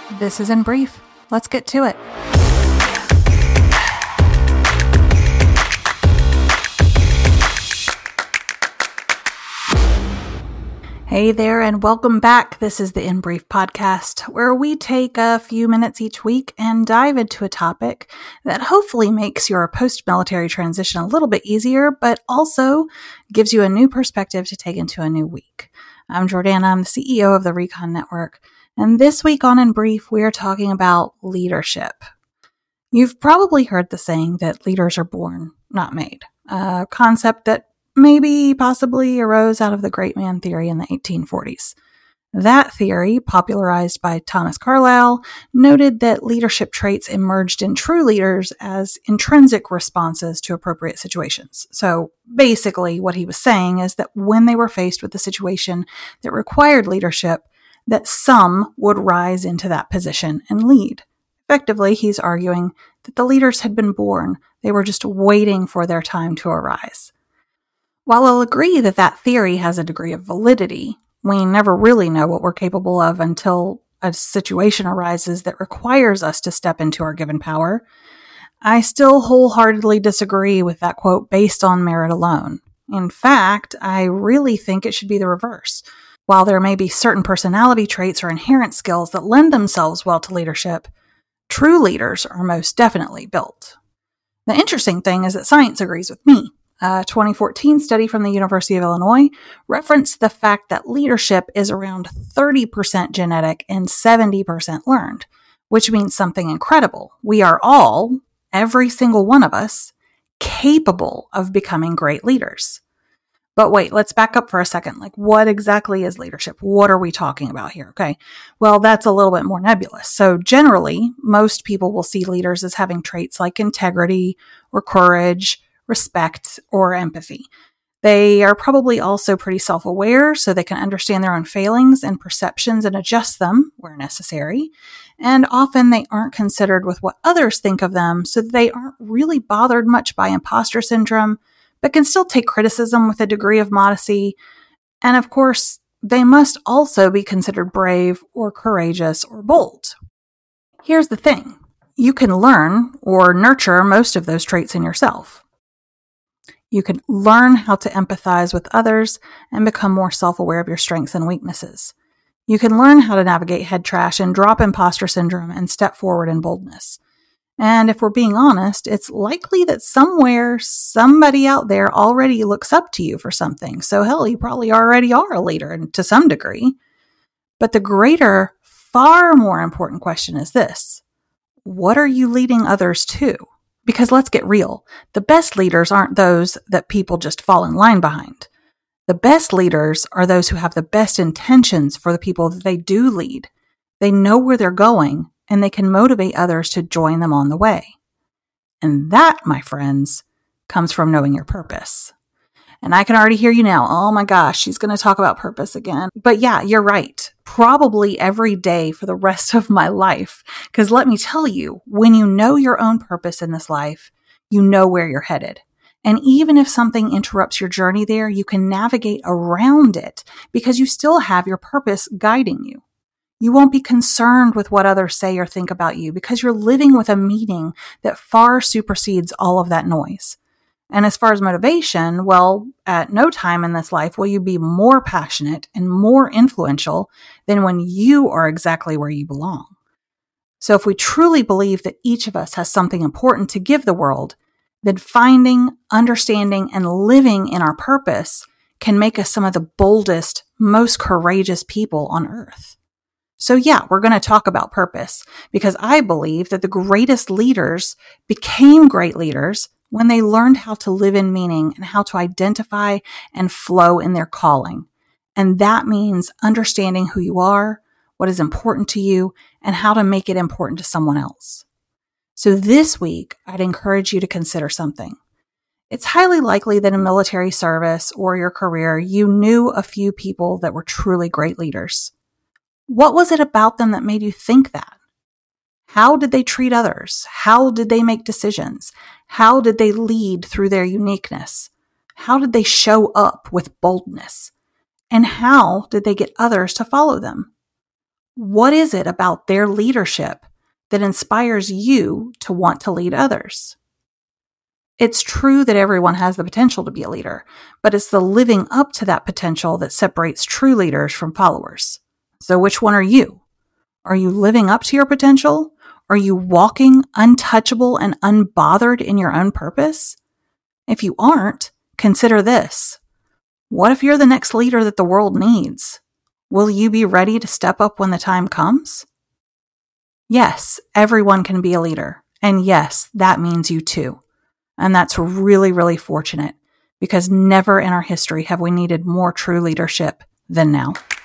This is In Brief. Let's get to it. Hey there, and welcome back. This is the In Brief podcast, where we take a few minutes each week and dive into a topic that hopefully makes your post-military transition a little bit easier, but also gives you a new perspective to take into a new week. I'm Jordana. I'm the CEO of the Recon Network, and this week on In Brief, we are talking about leadership. You've probably heard the saying that leaders are born, not made, a concept that maybe possibly arose out of the great man theory in the 1840s. That theory, popularized by Thomas Carlyle, noted that leadership traits emerged in true leaders as intrinsic responses to appropriate situations. So basically what he was saying is that when they were faced with a situation that required leadership, that some would rise into that position and lead. Effectively, he's arguing that the leaders had been born. They were just waiting for their time to arise. While I'll agree that that theory has a degree of validity, we never really know what we're capable of until a situation arises that requires us to step into our given power. I still wholeheartedly disagree with that quote based on merit alone. In fact, I really think it should be the reverse. While there may be certain personality traits or inherent skills that lend themselves well to leadership, true leaders are most definitely built. The interesting thing is that science agrees with me. A 2014 study from the University of Illinois referenced the fact that leadership is around 30% genetic and 70% learned, which means something incredible. We are all, every single one of us, capable of becoming great leaders. But wait, let's back up for a second. What exactly is leadership? What are we talking about here? Okay. Well, that's a little bit more nebulous. So generally, most people will see leaders as having traits like integrity or courage, respect, or empathy. They are probably also pretty self-aware, so they can understand their own failings and perceptions and adjust them where necessary. And often they aren't considered with what others think of them, so they aren't really bothered much by imposter syndrome, but can still take criticism with a degree of modesty. And of course, they must also be considered brave or courageous or bold. Here's the thing. You can learn or nurture most of those traits in yourself. You can learn how to empathize with others and become more self-aware of your strengths and weaknesses. You can learn how to navigate head trash and drop imposter syndrome and step forward in boldness. And if we're being honest, it's likely that somewhere, somebody out there already looks up to you for something. So hell, you probably already are a leader to some degree. But the greater, far more important question is this: what are you leading others to? Because let's get real, the best leaders aren't those that people just fall in line behind. The best leaders are those who have the best intentions for the people that they do lead. They know where they're going, and they can motivate others to join them on the way. And that, my friends, comes from knowing your purpose. And I can already hear you now. Oh my gosh, she's going to talk about purpose again. But yeah, you're right. Probably every day for the rest of my life. Because let me tell you, when you know your own purpose in this life, you know where you're headed. And even if something interrupts your journey there, you can navigate around it because you still have your purpose guiding you. You won't be concerned with what others say or think about you because you're living with a meaning that far supersedes all of that noise. And as far as motivation, well, at no time in this life will you be more passionate and more influential than when you are exactly where you belong. So if we truly believe that each of us has something important to give the world, then finding, understanding, and living in our purpose can make us some of the boldest, most courageous people on earth. So yeah, we're going to talk about purpose because I believe that the greatest leaders became great leaders when they learned how to live in meaning and how to identify and flow in their calling. And that means understanding who you are, what is important to you, and how to make it important to someone else. So this week, I'd encourage you to consider something. It's highly likely that in military service or your career, you knew a few people that were truly great leaders. What was it about them that made you think that? How did they treat others? How did they make decisions? How did they lead through their uniqueness? How did they show up with boldness? And how did they get others to follow them? What is it about their leadership that inspires you to want to lead others? It's true that everyone has the potential to be a leader, but it's the living up to that potential that separates true leaders from followers. So which one are you? Are you living up to your potential? Are you walking untouchable and unbothered in your own purpose? If you aren't, consider this. What if you're the next leader that the world needs? Will you be ready to step up when the time comes? Yes, everyone can be a leader. And yes, that means you too. And that's really, really fortunate because never in our history have we needed more true leadership than now.